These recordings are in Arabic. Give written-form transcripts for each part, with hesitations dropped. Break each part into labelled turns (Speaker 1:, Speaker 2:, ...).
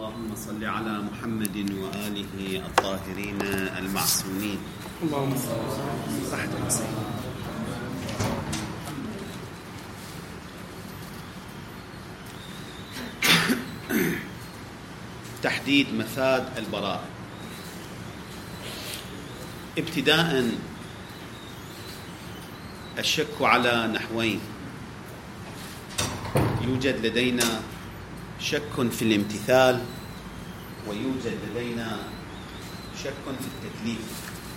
Speaker 1: اللهم صل على محمد وآله الطاهرين المعصومين.
Speaker 2: اللهم صل على محمد.
Speaker 1: تحديد مفاد البراءة. ابتداء الشك على نحوين: يوجد لدينا شك في الامتثال، ويوجد لدينا شك في التكليف.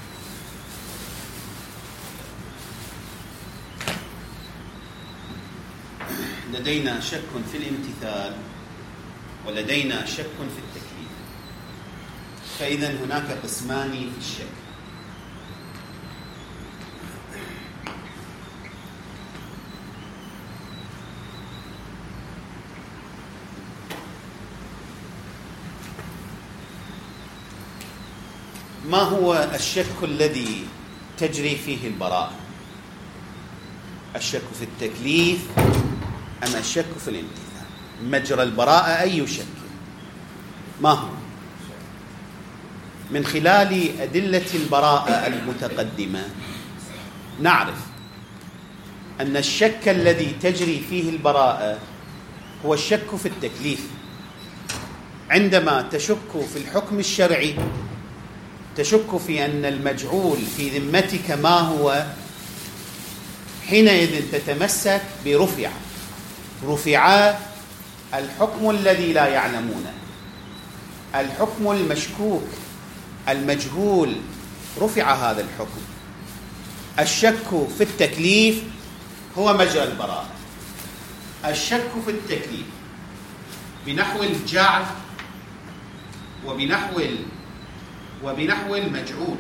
Speaker 1: لدينا شك في الامتثال ولدينا شك في التكليف. فإذا هناك قسمان في الشك: ما هو الشك الذي تجري فيه البراءة؟ الشك في التكليف أم الشك في الامتثال؟ مجرى البراءة أي شك؟ ما هو؟ من خلال أدلة البراءة المتقدمة نعرف أن الشك الذي تجري فيه البراءة هو الشك في التكليف. عندما تشك في الحكم الشرعي، تشك في أن المجعول في ذمتك ما هو، حينئذ تتمسك برفع الحكم الذي لا يعلمونه، الحكم المشكوك المجهول، رفع هذا الحكم. الشك في التكليف هو مجرى البراءة. الشك في التكليف بنحو الجعل وبنحو المجعول.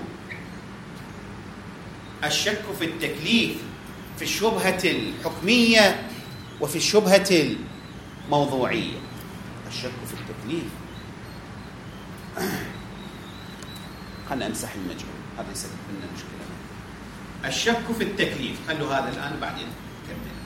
Speaker 1: الشك في التكليف في الشبهة الحكمية وفي الشبهة الموضوعية. الشك في التكليف، خلنا أمسح المجهول، هذا يسبب لنا مشكلة. الشك في التكليف، خلوا هذا الآن وبعدين نكمل.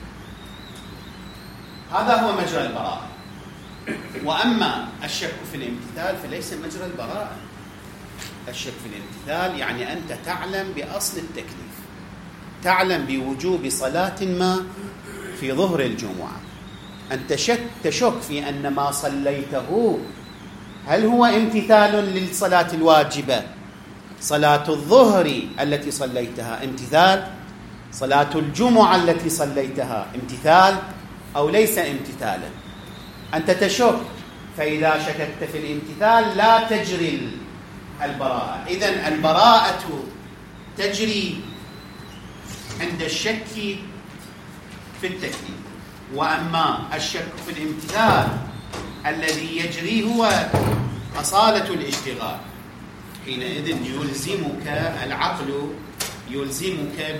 Speaker 1: هذا هو مجرى البراءة. وأما الشك في الامتثال فليس مجرى البراءة. الشك في الامتثال يعني أنت تعلم بأصل التكليف، تعلم بوجوب صلاة ما في ظهر الجمعة، أنت تشك في أن ما صليته هل هو امتثال للصلاة الواجبة؟ صلاة الظهر التي صليتها امتثال؟ صلاة الجمعة التي صليتها امتثال أو ليس امتثالا؟ أنت تشك. فإذا شككت في الامتثال لا تجري البراءة. إذن البراءة تجري عند الشك في التكليف. وأما الشك في الامتثال الذي يجري هو أصالة الاشتغال. حينئذ يلزمك العقل، يلزمك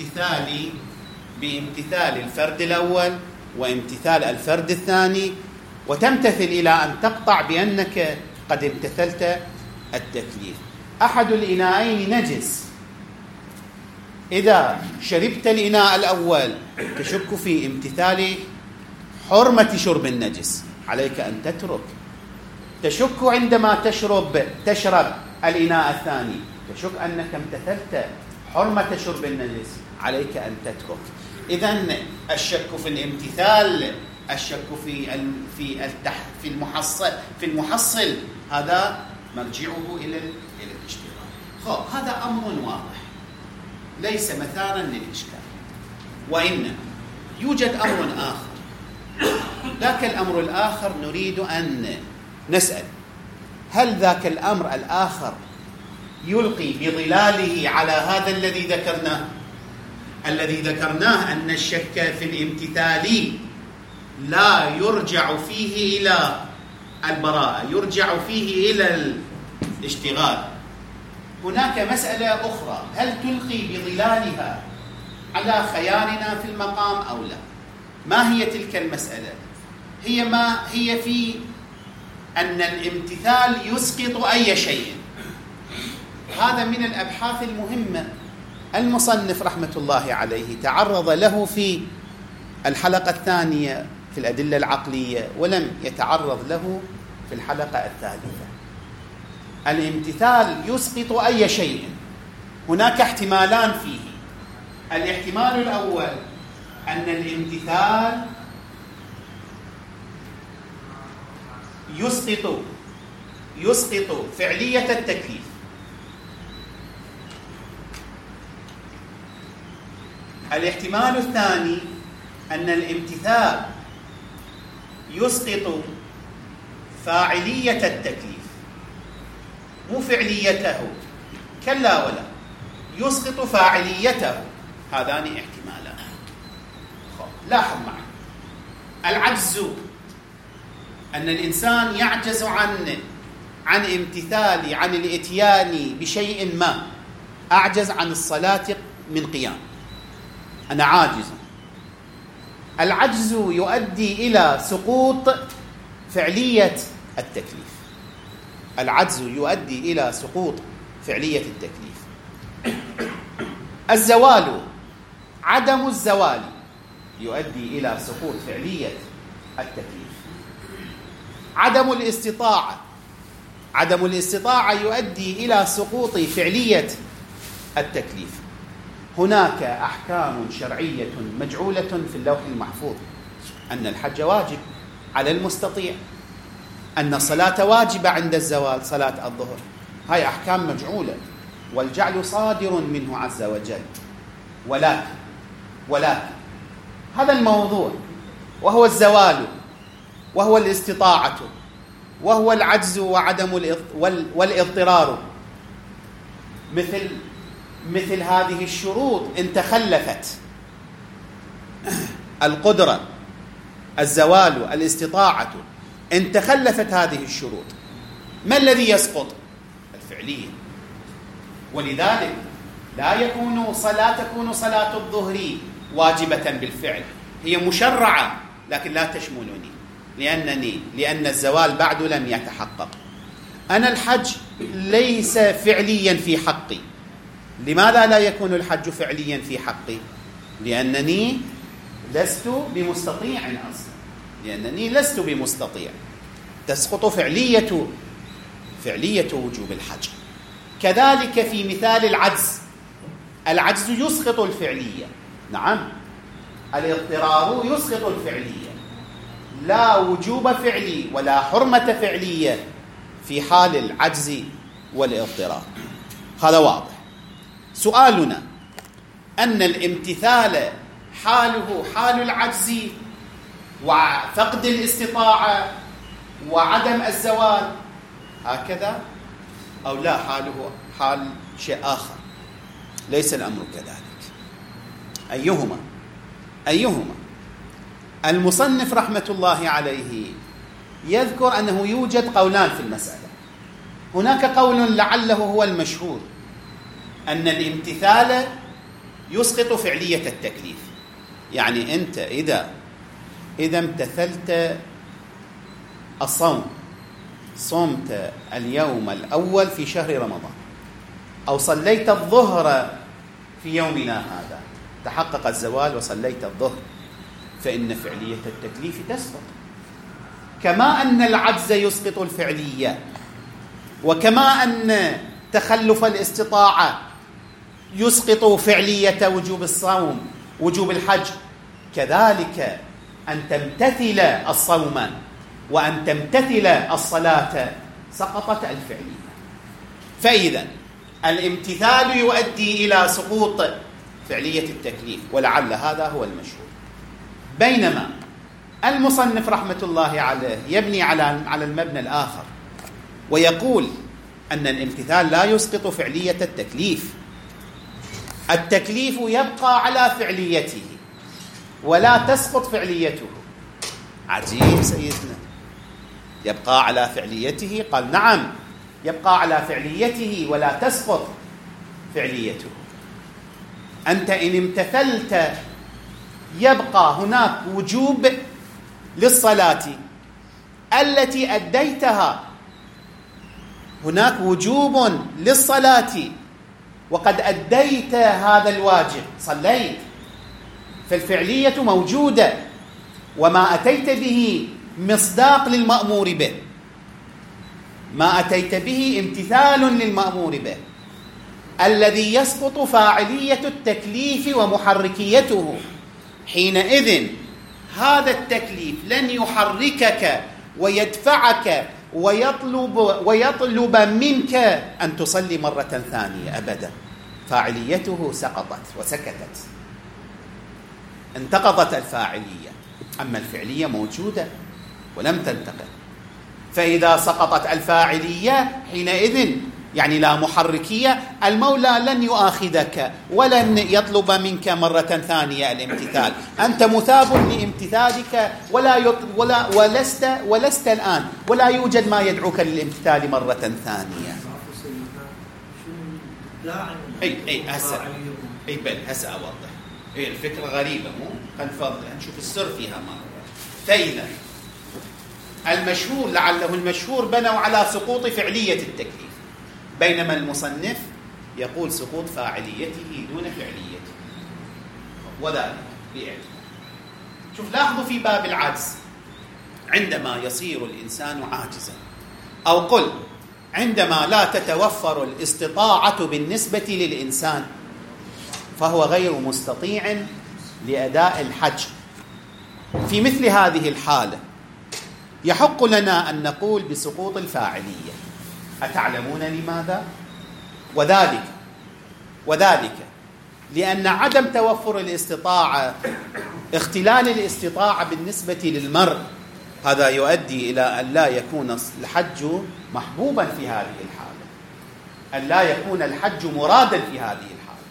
Speaker 1: بامتثال الفرد الأول وامتثال الفرد الثاني، وتمتثل إلى أن تقطع بأنك قد امتثلت التكليف. أحد الإناءين نجس، إذا شربت الإناء الأول تشك في امتثال حرمة شرب النجس، عليك أن تترك. تشك عندما تشرب الإناء الثاني، تشك أنك امتثلت حرمة شرب النجس، عليك أن تترك. إذن الشك في الامتثال، الشك في المحصل هذا مرجعه إلى الاشتغال. هذا أمر واضح ليس مثارا للإشكال. وإنما يوجد أمر آخر. ذاك الأمر الآخر نريد أن نسأل: هل ذاك الأمر الآخر يلقي بظلاله على هذا الذي ذكرناه أن الشك في الامتثال لا يرجع فيه إلى البراءة، يرجع فيه إلى الاشتغال؟ هناك مسألة أخرى: هل تلقي بظلالها على خيارنا في المقام أو لا؟ ما هي تلك المسألة؟ هي في أن الامتثال يسقط أي شيء. هذا من الأبحاث المهمة. المصنف رحمة الله عليه تعرض له في الحلقة الثانية في الأدلة العقلية، ولم يتعرض له في الحلقة الثالثة. الامتثال يسقط أي شيء. هناك احتمالان فيه. الاحتمال الأول أن الامتثال يسقط فعلية التكليف. الاحتمال الثاني أن الامتثال يسقط فاعلية التكليف، مو فعليته، كلا ولا، يسقط فاعليته. هذان احتمالان. لاحظ معي، العجز أن الإنسان يعجز عن امتثال، عن الإتيان بشيء ما. أعجز عن الصلاة من قيام، أنا عاجز. العجز يؤدي إلى سقوط فعلية التكليف. العجز يؤدي إلى سقوط فعلية التكليف. الزوال، عدم الزوال يؤدي إلى سقوط فعلية التكليف. عدم الاستطاعة يؤدي إلى سقوط فعلية التكليف. هناك أحكام شرعية مجعولة في اللوح المحفوظ، أن الحج واجب على المستطيع، أن الصلاة واجبة عند الزوال، صلاة الظهر. هاي أحكام مجعولة، والجعل صادر منه عز وجل. ولكن هذا الموضوع، وهو الزوال، وهو الاستطاعة، وهو العجز وعدم والاضطرار، مثل هذه الشروط إن تخلفت، القدرة، الزوال، الاستطاعة، إن تخلفت هذه الشروط، ما الذي يسقط؟ الفعلية. ولذلك لا تكون صلاة الظهر واجبة بالفعل، هي مشرعة لكن لا تشملني، لأن الزوال بعد لم يتحقق. أنا الحج ليس فعليا في حقي. لماذا لا يكون الحج فعليا في حقي؟ لأنني لست بمستطيع أصلا، تسقط فعلية وجوب الحج. كذلك في مثال العجز يسقط الفعلية. نعم، الاضطرار يسقط الفعلية. لا وجوب فعلي ولا حرمة فعلية في حال العجز والاضطرار. هذا واضح. سؤالنا أن الامتثال حاله حال العجز وفقد الاستطاعة وعدم الزوال، هكذا أو لا حاله حال شيء آخر؟ ليس الأمر كذلك. أيهما؟ المصنف رحمة الله عليه يذكر أنه يوجد قولان في المسألة. هناك قول لعله هو المشهور، أن الامتثال يسقط فعلية التكليف. يعني أنت إذا امتثلت الصوم، صمت اليوم الأول في شهر رمضان، أو صليت الظهر في يومنا هذا، تحقق الزوال وصليت الظهر، فإن فعلية التكليف تسقط. كما أن العجز يسقط الفعلية، وكما أن تخلف الاستطاعة يسقط فعلية وجوب الصوم، وجوب الحج، كذلك أن تمتثل الصوم وأن تمتثل الصلاة سقطت الفعلية. فإذا الامتثال يؤدي إلى سقوط فعلية التكليف، ولعل هذا هو المشهور. بينما المصنف رحمة الله عليه يبني على المبنى الآخر، ويقول أن الامتثال لا يسقط فعلية التكليف. التكليف يبقى على فعليته ولا تسقط فعليته. عجيب سيدنا، يبقى على فعليته؟ قال نعم، يبقى على فعليته ولا تسقط فعليته. أنت إن امتثلت يبقى هناك وجوب للصلاة التي أديتها، هناك وجوب للصلاة وقد أديت هذا الواجب، صليت، فالفعلية موجودة، وما أتيت به مصداق للمأمور به. ما أتيت به امتثال للمأمور به، الذي يسقط فاعلية التكليف ومحركيته. حينئذ هذا التكليف لن يحركك ويدفعك ويطلب منك أن تصلي مرة ثانية أبدا، فاعليته سقطت وسكتت، انتقضت الفاعلية. أما الفعلية موجودة ولم تنتقض، فإذا سقطت الفاعلية حينئذ يعني لا محركية، المولى لن يؤاخذك ولن يطلب منك مرة ثانية الامتثال، أنت مثاب لامتثالك ولست الآن، ولا يوجد ما يدعوك للامتثال مرة ثانية. هسه أوضح. الفكرة غريبة، مو خلينا نشوف السر فيها مرة. فإذا المشهور لعله المشهور بنوا على سقوط فعلية التكليف، بينما المصنف يقول سقوط فاعليته دون فعليته، وذلك باعتبار. شوف لاحظوا في باب العجز، عندما يصير الإنسان عاجزا، أو قل عندما لا تتوفر الاستطاعة بالنسبة للإنسان، فهو غير مستطيع لأداء الحج. في مثل هذه الحالة يحق لنا أن نقول بسقوط الفاعلية. أتعلمون لماذا؟ وذلك لأن عدم توفر الاستطاعة، اختلال الاستطاعة بالنسبة للمرء، هذا يؤدي إلى أن لا يكون الحج محبوبا في هذه الحالة، أن لا يكون الحج مرادا في هذه الحالة.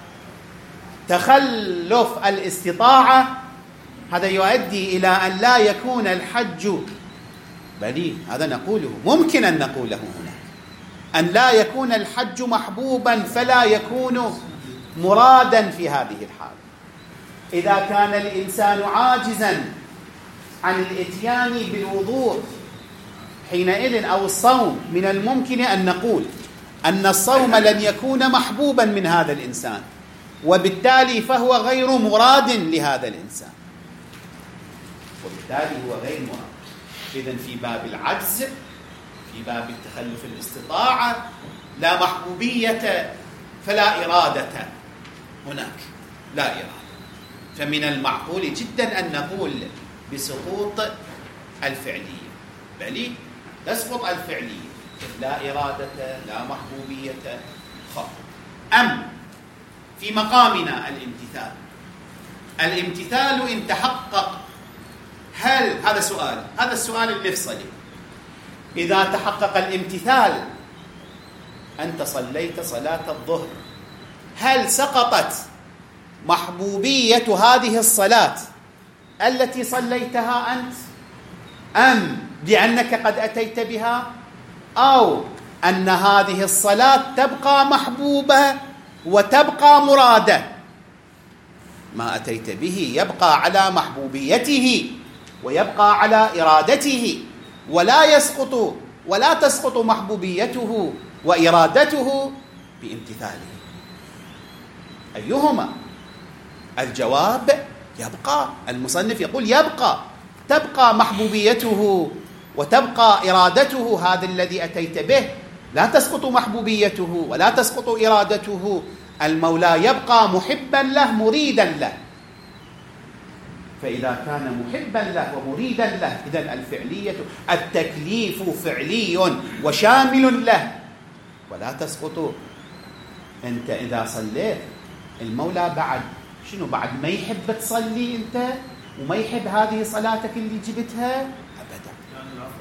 Speaker 1: تخلف الاستطاعة هذا يؤدي إلى أن لا يكون الحج، بل هذا نقوله، ممكن أن نقوله هنا، أن لا يكون الحج محبوبا فلا يكون مرادا في هذه الحالة. إذا كان الإنسان عاجزا عن الإتيان بالوضوء حينئذ أو الصوم، من الممكن أن نقول أن الصوم لن يكون محبوبا من هذا الإنسان، وبالتالي فهو غير مراد لهذا الإنسان، وبالتالي هو غير مراد. إذن في باب العجز، في باب التخلف الاستطاعة، لا محبوبية فلا إرادة هناك، لا إرادة. فمن المعقول جدا أن نقول بسقوط الفعلية، بل تسقط الفعلية، لا إرادة لا محبوبية خط. أم في مقامنا الامتثال إن تحقق، هل هذا السؤال المفصلي، إذا تحقق الامتثال، أنت صليت صلاة الظهر، هل سقطت محبوبية هذه الصلاة التي صليتها أنت، أم لأنك قد أتيت بها، أو أن هذه الصلاة تبقى محبوبة وتبقى مرادة؟ ما أتيت به يبقى على محبوبيته ويبقى على إرادته، ولا تسقط محبوبيته وإرادته بامتثاله. أيهما؟ الجواب يبقى. المصنف يقول تبقى محبوبيته وتبقى إرادته، هذا الذي أتيت به لا تسقط محبوبيته ولا تسقط إرادته. المولى يبقى محبا له مريدا له، فإذا كان محبا له ومريدا له، إذن الفعلية، التكليف فعلي وشامل له ولا تسقط. أنت إذا صليت، المولى بعد ما يحب تصلي أنت وما يحب هذه صلاتك اللي جبتها أبدا.
Speaker 3: يعني العفو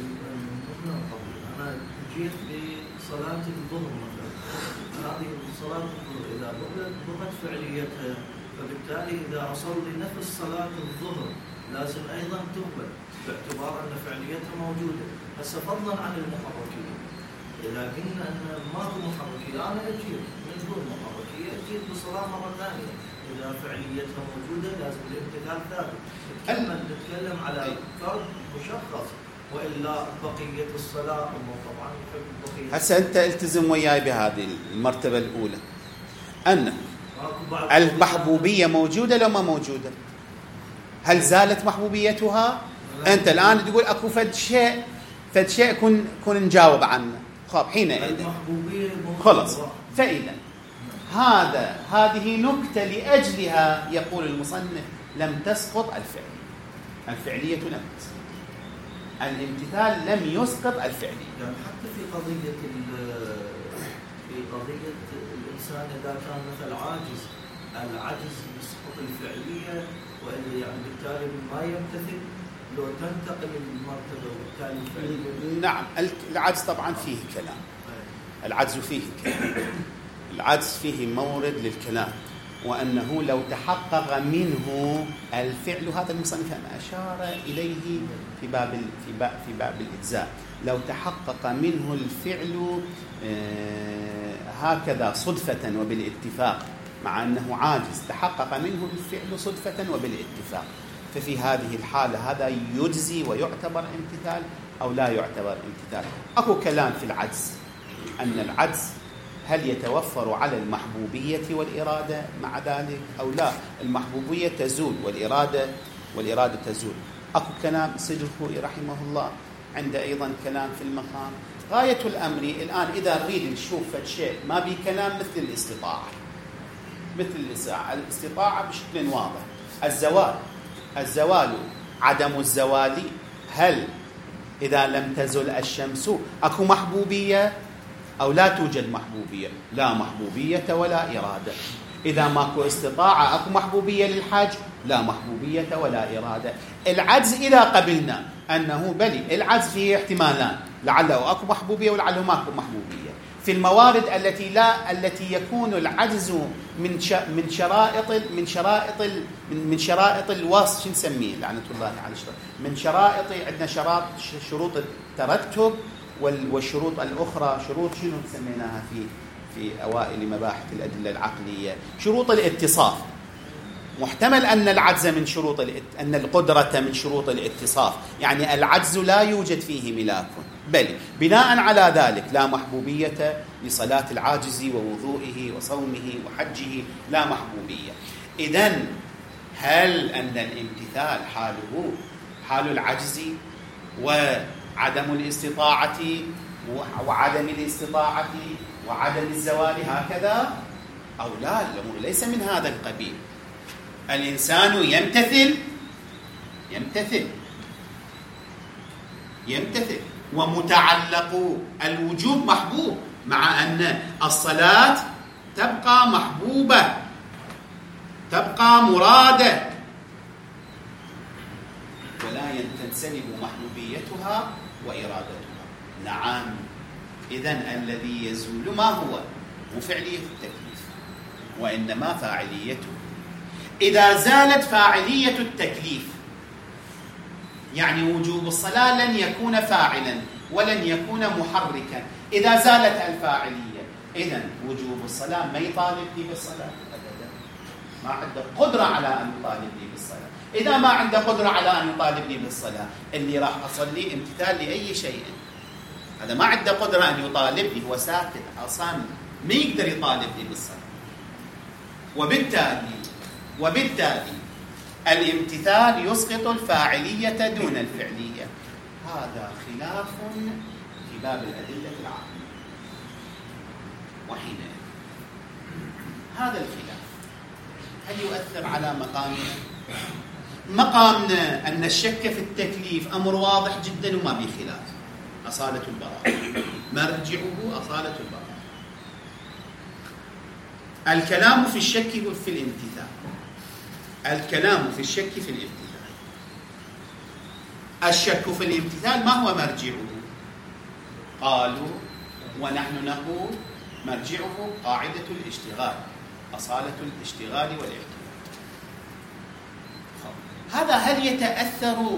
Speaker 3: أنا جيت بصلاة الظهر مثلا، هذه صلاة الظهر إذا بقت فعليتها، فبالتالي إذا أصلي نفس صلاة الظهر لازم أيضا تقبل باعتبار أن فعليتها موجودة. هسه فضلا عن المحركية، إذا قلنا أن ماكو محركية، أنا أجيب من دون محركية، أجيب بصلاة مرة ثانية، إذا فعليتها موجودة لازم الامتثال ثابت. نتكلم على فرد مشخص، وإلا بقية الصلاة طبعا بقية.
Speaker 1: هسه أنت التزم وياي بهذه المرتبة الأولى، أن المحبوبية موجودة لو ما موجودة؟ هل زالت محبوبيتها؟ أنت الآن تقول أكو فد شيء فشيء كن نجاوب عنه. خب حينئذ
Speaker 3: المحبوبية
Speaker 1: خلص. فإذا هذه نكتة لأجلها يقول المصنف لم تسقط الفعلية لم تسقط، الامتثال لم يسقط الفعلية.
Speaker 3: يعني حتى في قضية الإنسان إذا كان مثل عاجز، العجز يسقط الفعلية، وإلا يعني بالتالي ما يمتثل لو تنتقل المرتبة وبالتالي الفعلية.
Speaker 1: نعم، العجز طبعا فيه كلام، العجز فيه كلام، العجز فيه مورد للكلام، وأنه لو تحقق منه الفعل، هذا المصنف أشار إليه في باب الإجزاء، لو تحقق منه الفعل هكذا صدفة وبالاتفاق، مع أنه عاجز تحقق منه الفعل صدفة وبالاتفاق، ففي هذه الحالة هذا يجزي ويعتبر امتثال أو لا يعتبر امتثال. أكو كلام في العجز، أن العجز هل يتوفر على المحبوبية والإرادة مع ذلك أو لا؟ المحبوبية تزول والإرادة تزول. أكو كلام سجلخوي رحمه الله عنده أيضا كلام في المقام. غاية الأمر الآن إذا نريد نشوف شيء ما بي كلام مثل الاستطاعة بشكل واضح. الزوال عدم الزوال، هل إذا لم تزل الشمس أكو محبوبية أو لا توجد محبوبية؟ لا محبوبية ولا إرادة. إذا ماكو استطاعة أكو محبوبية للحاج؟ لا محبوبية ولا إرادة. العجز إذا قبلنا أنه بلي العجز فيه احتمالان، لعله أكو محبوبية ولعله ماكو محبوبية. في الموارد التي يكون العجز من شرائط الوصف، شو نسميه لعنة الله على الشرط، من شرائط، عندنا شروط الترتب والشروط الأخرى، شروط شنو سميناها في أوائل مباحث الأدلة العقلية؟ شروط الاتصاف. محتمل أن العجز أن القدرة من شروط الاتصاف، يعني العجز لا يوجد فيه ملاك، بل بناء على ذلك لا محبوبية لصلاة العاجز ووضوئه وصومه وحجه، لا محبوبية. إذن هل أن الامتثال حاله حال العجز وعدم الاستطاعة وعدم الاستطاعة وعدم الزوال هكذا أو لا؟ الأمور ليس من هذا القبيل. الإنسان يمتثل ومتعلق الوجوب محبوب، مع أن الصلاة تبقى محبوبة، تبقى مرادة، ولا تنسلب محبوبيتها وإرادتها. نعم، إذن الذي يزول ما هو؟ فعلية التكليف، وإنما فاعليته. إذا زالت فاعلية التكليف يعني وجوب الصلاة لن يكون فاعلا ولن يكون محركا. إذا زالت الفاعلية إذن وجوب الصلاة ما يطالبني بالصلاة أبدا، ما عنده قدرة على أن يطالبني بالصلاة. إذا ما عنده قدرة على أن يطالبني بالصلاة، اللي راح أصلي امتثال لأي شيء، هذا ما عنده قدرة أن يطالبني، هو ساكت أصلا ما يقدر يطالبني بالصلاة. وبالتالي الامتثال يسقط الفاعلية دون الفعلية. هذا خلاف في باب الأدلة العقلية. وحينئذ هذا الخلاف هل يؤثر على مقامنا أن الشك في التكليف أمر واضح جدا وما به خلاف، أصالة البراءة، مرجعه أصالة البراءة. الكلام في الشك في الامتثال، الكلام في الشك في الامتثال. الشك في الامتثال ما هو مرجعه؟ قالوا ونحن نقول مرجعه قاعدة الاشتغال، أصالة الاشتغال والاعتبار. هذا هل يتأثر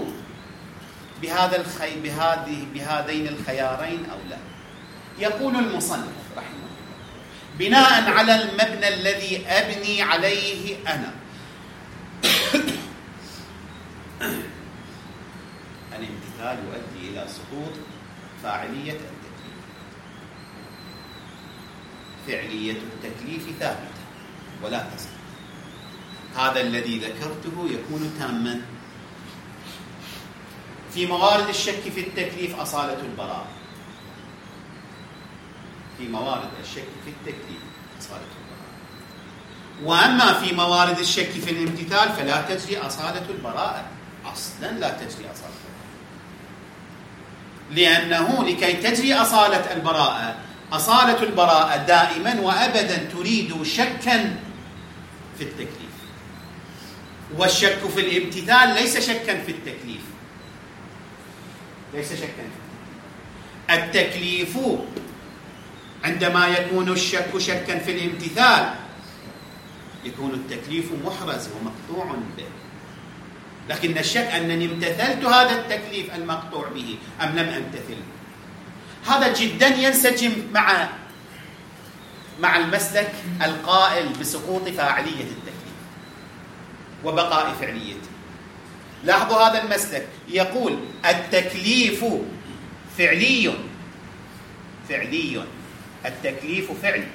Speaker 1: بهذين الخيارين أو لا؟ يقول المصنف رحمه الله بناء على المبنى الذي أبني عليه أنا الامتثال يؤدي إلى سقوط فاعلية التكليف. فعلية التكليف ثابتة ولا تسقط. هذا الذي ذكرته يكون تاما. في موارد الشك في التكليف أصالة البراءة. في موارد الشك في التكليف أصالة البراءة. وأما في موارد الشك في الامتثال فلا تجري أصالة البراءة، أصلا لا تجري أصالة البراءة، لأنه لكي تجري أصالة البراءة، أصالة البراءة دائما وأبدا تريد شكا في التكليف، والشك في الامتثال ليس شكا في التكليف، ليس شكا في التكليف. عندما يكون الشك شكا في الامتثال يكون التكليف محرز ومقطوع به، لكن الشك أنني امتثلت هذا التكليف المقطوع به أم لم أمتثله. هذا جدا ينسجم مع المسلك القائل بسقوط فاعلية التكليف وبقاء فعليته. لاحظوا هذا المسلك يقول التكليف فعلي، التكليف فعلي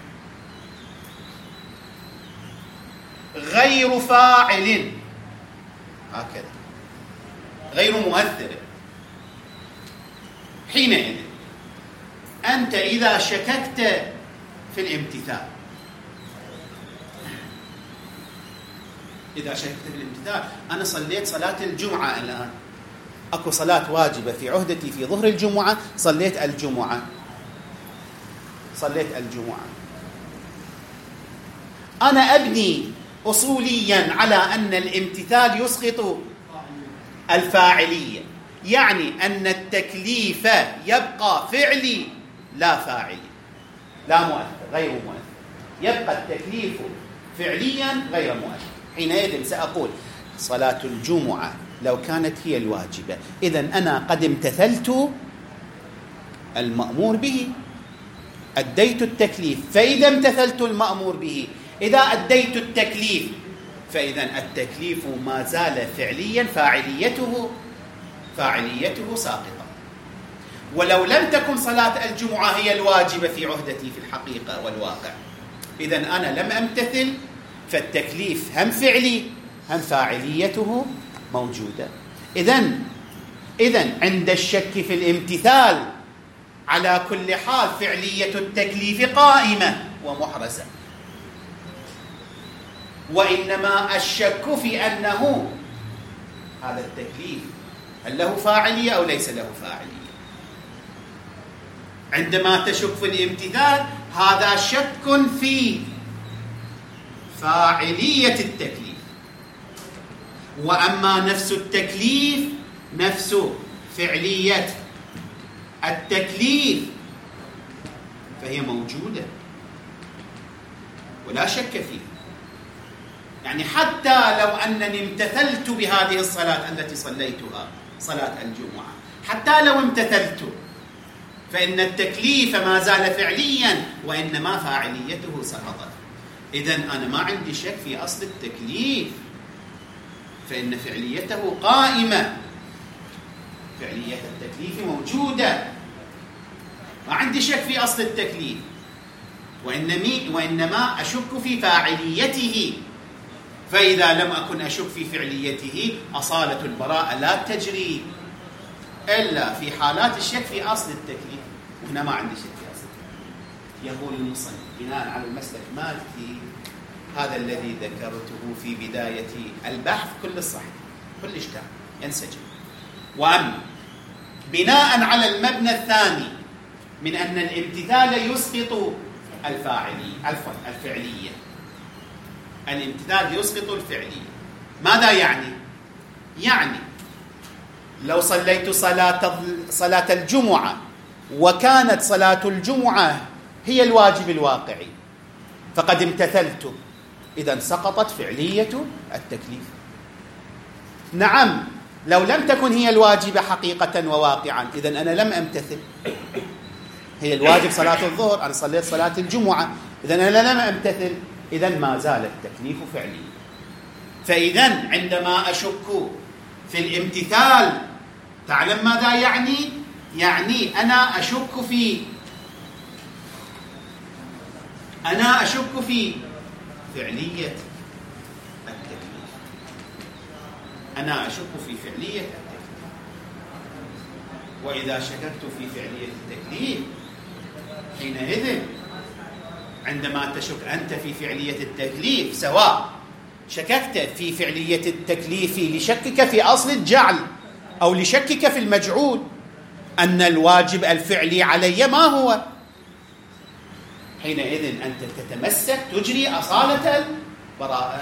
Speaker 1: غير فاعل، هكذا غير مؤثر. حينئذ أنت إذا شككت في الامتثال، أنا صليت صلاة الجمعة الآن، أكو صلاة واجبة في عهدتي في ظهر الجمعة، صليت الجمعة، أنا أبني أصوليا على أن الامتثال يسقط الفاعلية، يعني أن التكليف يبقى فعلي لا فاعلي، لا مؤثر، غير مؤثر، يبقى التكليف فعليا غير مؤثر. حينئذ سأقول صلاة الجمعة لو كانت هي الواجبة، إذن أنا قد امتثلت المأمور به، أديت التكليف. فإذا امتثلت المأمور به، إذا أديت التكليف، فإذا التكليف ما زال فعليا، فاعليته ساقطة. ولو لم تكن صلاة الجمعة هي الواجبة في عهدتي في الحقيقة والواقع، إذن أنا لم أمتثل، فالتكليف هم فعلي هم فاعليته موجودة. إذن عند الشك في الامتثال على كل حال فعلية التكليف قائمة ومحرزة، وإنما الشك في أنه هذا التكليف هل له فاعلية أو ليس له فاعلية. عندما تشك في الامتثال هذا شك في فاعلية التكليف، وأما نفس التكليف، نفس فعلية التكليف فهي موجودة ولا شك فيها. يعني حتى لو أنني امتثلت بهذه الصلاة التي صليتها صلاة الجمعة، حتى لو امتثلت، فإن التكليف ما زال فعليا وإنما فاعليته سقطت. إذن أنا ما عندي شك في أصل التكليف، فإن فعليته قائمة، فعلية التكليف موجودة، ما عندي شك في أصل التكليف، وإنما أشك في فاعليته. فإذا لم أكن أشك في فعليته أصالة البراءة لا تجري إلا في حالات الشك في أصل التكليف، وهنا ما عندي شك في أصل التكليف. يقول المصنف بناء على المسلك مالكي هذا الذي ذكرته في بداية البحث كل الصحيح، كل إشكال ينسجم. وأما بناء على المبنى الثاني من أن الامتثال يسقط الفعلية، الامتثال يسقط الفعلية، ماذا يعني؟ يعني لو صليت صلاة الجمعة وكانت صلاة الجمعة هي الواجب الواقعي فقد امتثلت، إذن سقطت فعلية التكليف. نعم لو لم تكن هي الواجبة حقيقة وواقعا، إذن أنا لم أمتثل، هي الواجب صلاة الظهر، أنا صليت صلاة الجمعة، إذن أنا لم أمتثل، إذن ما زال التكليف فعلي. فإذن عندما أشك في الامتثال تعلم ماذا يعني؟ يعني أنا أشك في فعلية التكليف، أنا أشك في فعلية التكليف. وإذا شككت في فعلية التكليف حينئذ عندما تشك أنت في فعلية التكليف، سواء شككت في فعلية التكليف لشكك في أصل الجعل أو لشكك في المجعول، أن الواجب الفعلي علي ما هو، حينئذ أنت تتمسك تجري أصالة البراءة.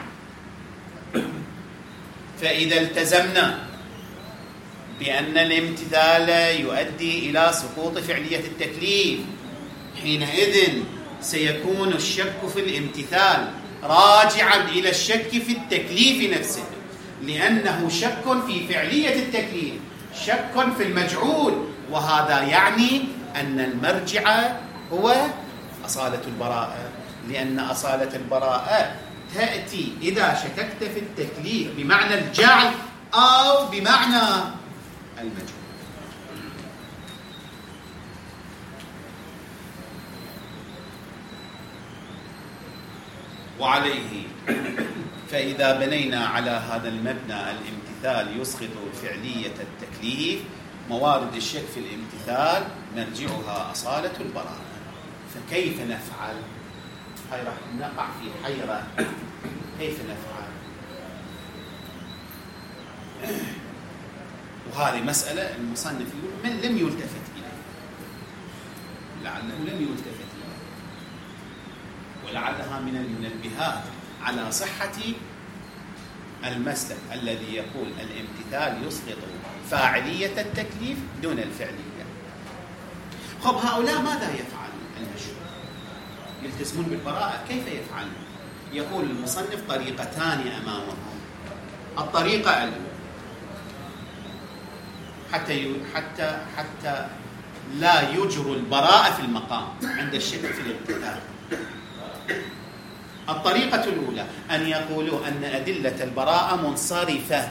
Speaker 1: فإذا التزمنا بأن الامتثال يؤدي إلى سقوط فعلية التكليف، حينئذ سيكون الشك في الامتثال راجعا إلى الشك في التكليف نفسه، لأنه شك في فعلية التكليف، شك في المجعول، وهذا يعني أن المرجع هو أصالة البراءة، لأن أصالة البراءة تأتي إذا شككت في التكليف بمعنى الجعل أو بمعنى المجعول. وعليه فإذا بنينا على هذا المبنى الامتثال يسقط فعلية التكليف، موارد الشك في الامتثال مرجعها أصالة البراءة. فكيف نفعل؟ هاي راح نقع في حيرة، كيف نفعل؟ وهذه مسألة المصنف من لم يلتفت إليه، لعله لم يلتفت إليه، ولعلها من المنبهات على صحة المسلك الذي يقول الامتثال يسقط فاعلية التكليف دون الفعلية. خب هؤلاء ماذا يفعلون؟ المشهور يلتزمون بالبراءة، كيف يفعلون؟ يقول المصنف طريقتان أمامهم. الطريقة الأولى حتى لا يجروا البراءة في المقام عند الشك في الامتثال. الطريقة الأولى أن يقولوا أن أدلة البراءة منصرفة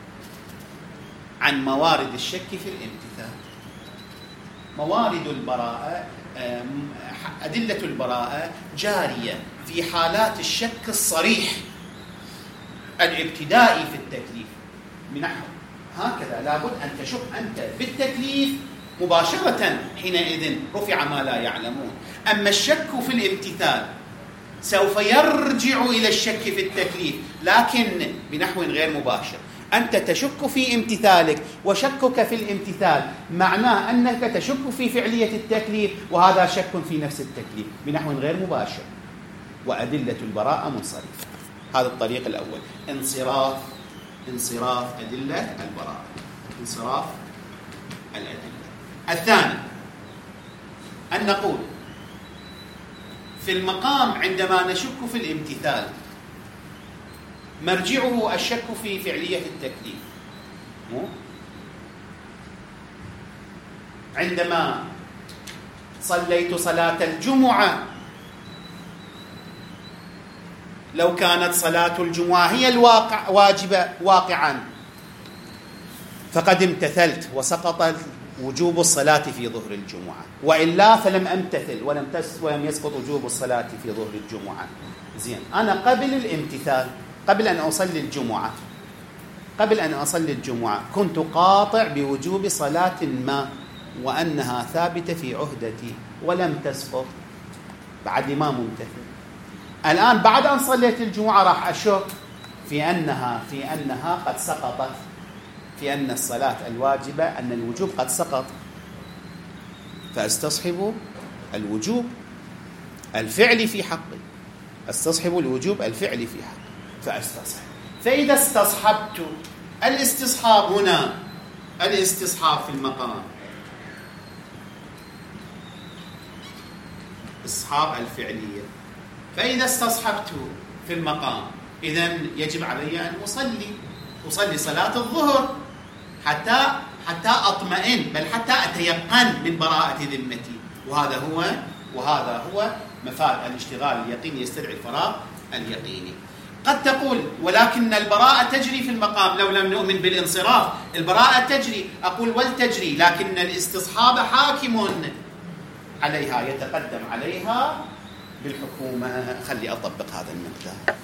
Speaker 1: عن موارد الشك في الامتثال. موارد البراءة، أدلة البراءة جارية في حالات الشك الصريح الابتدائي في التكليف، بنحو هكذا لابد أن تشك أنت بالتكليف مباشرة، حينئذ رفع ما لا يعلمون. أما الشك في الامتثال سوف يرجع إلى الشك في التكليف، لكن بنحو غير مباشر. أنت تشك في امتثالك، وشكك في الامتثال معناه أنك تشك في فعلية التكليف، وهذا شك في نفس التكليف بنحو غير مباشر، وأدلة البراءة منصرفة. هذا الطريق الأول، انصراف أدلة البراءة، انصراف الأدلة. الثاني أن نقول في المقام عندما نشك في الامتثال مرجعه الشك في فعلية التكليف. عندما صليت صلاة الجمعة، لو كانت صلاة الجمعة هي واجبة واقعا فقد امتثلت وسقط وجوب الصلاة في ظهر الجمعة، وإلا فلم أمتثل ولم يسقط وجوب الصلاة في ظهر الجمعة. زين، أنا قبل الامتثال، قبل أن أصلي الجمعة كنت قاطع بوجوب صلاة ما وأنها ثابتة في عهدتي ولم تسقط بعد ما ممتثل. الآن بعد أن صليت الجمعة راح أشك في أنها قد سقطت، في أن الصلاة الواجبة، أن الوجوب قد سقط، فأستصحب الوجوب الفعلي في حقي، أستصحب الوجوب الفعلي في حقي فأستصحب. فإذا استصحبت، الاستصحاب هنا الاستصحاب في المقام، استصحاب الفعلية. فإذا استصحبت في المقام إذن يجب علي أن أصلي صلاة الظهر حتى أطمئن، بل حتى أتيقن من براءة ذمتي. وهذا هو مفاد الاشتغال اليقيني يستدعي الفراغ اليقيني. قد تقول ولكن البراءة تجري في المقام، لو لم نؤمن بالانصراف البراءة تجري. أقول ولتجري، لكن الاستصحاب حاكم عليها، يتقدم عليها بالحكومة. خلي أطبق هذا المقدار.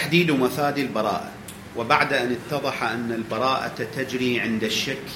Speaker 1: تحديد مفاد البراءة. وبعد أن اتضح أن البراءة تجري عند الشك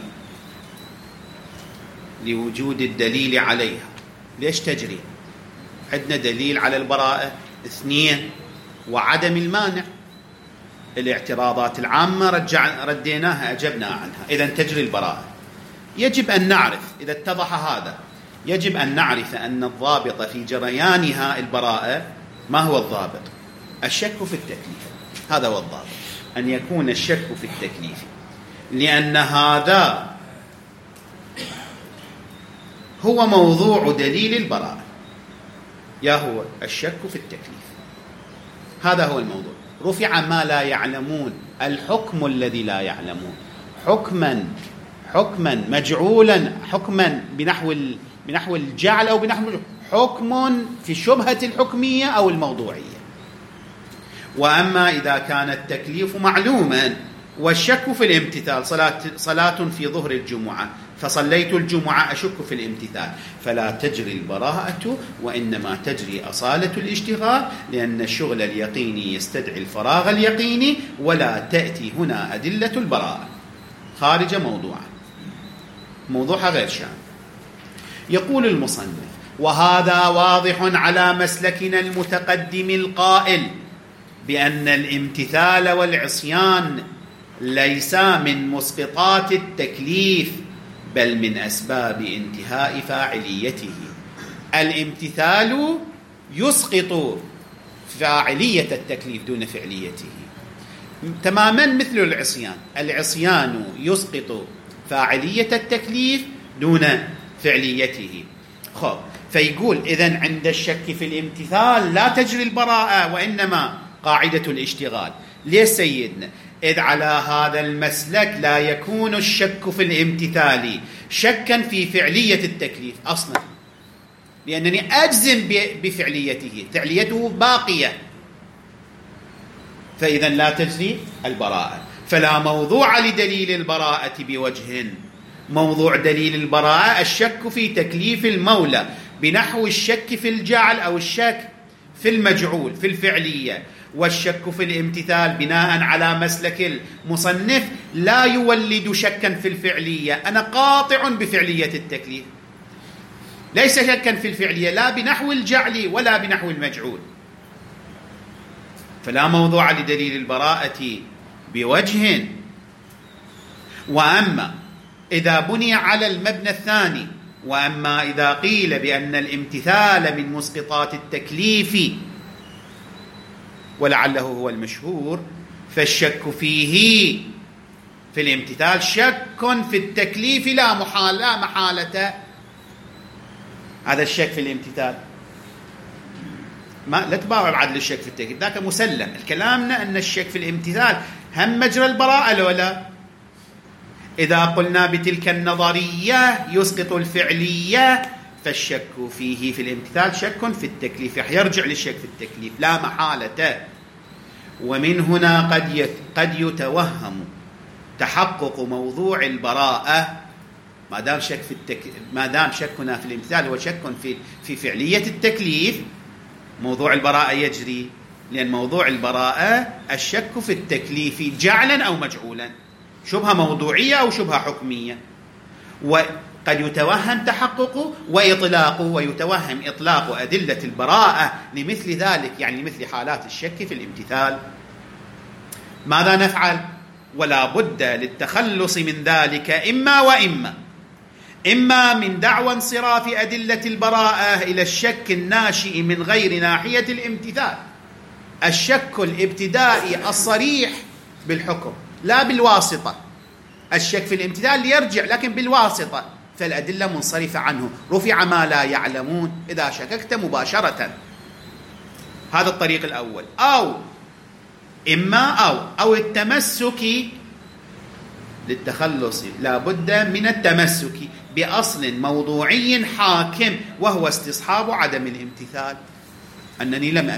Speaker 1: لوجود الدليل عليها. ليش تجري؟ عندنا دليل على البراءة 2 وعدم المانع. الاعتراضات العامة رديناها أجبنا عنها، إذن تجري البراءة. يجب أن نعرف إذا اتضح هذا، يجب أن نعرف أن الضابط في جريانها البراءة ما هو الضابط؟ الشك في التكليف. هذا هو الضابط، أن يكون الشك في التكليف، لأن هذا هو موضوع دليل البراءة، يا هو الشك في التكليف. هذا هو الموضوع. رفع ما لا يعلمون، الحكم الذي لا يعلمون، حكما مجعولا، حكما بنحو الجعل أو بنحو حكم في الشبهة الحكمية أو الموضوعية. وأما إذا كان التكليف معلوما والشك في الامتثال، صلاة في ظهر الجمعة فصليت الجمعة أشك في الامتثال، فلا تجري البراءة، وإنما تجري أصالة الاشتغال، لأن الشغل اليقيني يستدعي الفراغ اليقيني، ولا تأتي هنا أدلة البراءة، خارج موضوعها غير شان. يقول المصنف: وهذا واضح على مسلكنا المتقدم القائل بأن الامتثال والعصيان ليسا من مسقطات التكليف، بل من أسباب انتهاء فاعليته. الامتثال يسقط فاعلية التكليف دون فعليته، تماما مثل العصيان. العصيان يسقط فاعلية التكليف دون فعليته. فيقول إذن عند الشك في الامتثال لا تجري البراءة، وإنما قاعدة الاشتغال. ليه سيدنا؟ إذ على هذا المسلك لا يكون الشك في الامتثال شكا في فعلية التكليف أصلا، لأنني أجزم بفعليته، فعليته باقية، فإذا لا تجري البراءة. فلا موضوع لدليل البراءة بوجه. موضوع دليل البراءة الشك في تكليف المولى بنحو الشك في الجعل أو الشك في المجعول في الفعلية، والشك في الامتثال بناء على مسلك المصنف لا يولد شكا في الفعلية. أنا قاطع بفعلية التكليف، ليس شكا في الفعلية لا بنحو الجعل ولا بنحو المجعول. فلا موضوع لدليل البراءة بوجه. وأما إذا بني على المبنى الثاني، وأما إذا قيل بأن الامتثال من مسقطات التكليف، ولعله هو المشهور، فالشك فيه في الامتثال شك في التكليف لا محالة. هذا الشك في الامتثال لا تباوع بعد الشك في التكليف، ذاك مسلم. الكلامنا أن الشك في الامتثال هم مجرى البراءة لولا. إذا قلنا بتلك النظرية يسقط الفعلية، فالشك فيه في الامتثال شك في التكليف، يرجع للشك في التكليف لا محالة. ومن هنا قد يتوهم تحقق موضوع البراءة، ما دام شكنا في الامتثال هو شك في فعلية التكليف، موضوع البراءة يجري، لأن موضوع البراءة الشك في التكليف جعلا أو مجعولا، شبهة موضوعية أو شبهة حكمية. وقد يتوهم تحققه وإطلاقه، ويتوهم إطلاق أدلة البراءة لمثل ذلك، يعني مثل حالات الشك في الامتثال. ماذا نفعل؟ ولا بد للتخلص من ذلك إما وإما، إما من دعوى انصراف أدلة البراءة إلى الشك الناشئ من غير ناحية الامتثال، الشك الابتدائي الصريح بالحكم لا بالواسطة. الشك في الامتثال يرجع لكن بالواسطة، فالأدلة منصرفة عنه، رفع ما لا يعلمون إذا شككت مباشرة. هذا الطريق الأول. أو التمسك للتخلص، لا بد من التمسك بأصل موضوعي حاكم، وهو استصحاب عدم الامتثال. أنني لم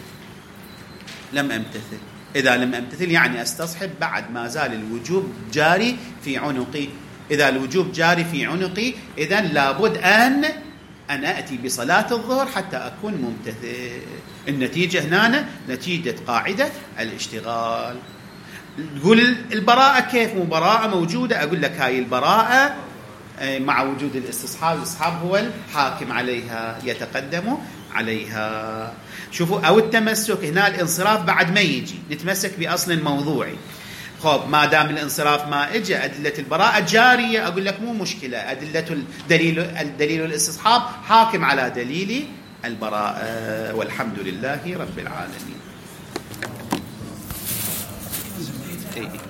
Speaker 1: أمتثل. إذا لم أمتثل يعني أستصحب بعد ما زال الوجوب جاري في عنقي. إذا الوجوب جاري في عنقي إذن لابد أنا أتي بصلاة الظهر حتى أكون ممتثل. النتيجة هنا نتيجة قاعدة الاشتغال. تقول البراءة كيف؟ براءة موجودة. أقول لك هاي البراءة مع وجود الاستصحاب، الاستصحاب هو الحاكم عليها، يتقدم عليها. شوفوا، أو التمسك هنا الانصراف بعد ما يجي، نتمسك بأصل موضوعي. خب ما دام الانصراف ما اجى، أدلة البراءة جارية، أقول لك مو مشكلة، أدلة الدليل الاستصحاب حاكم على دليل البراءة. والحمد لله رب العالمين.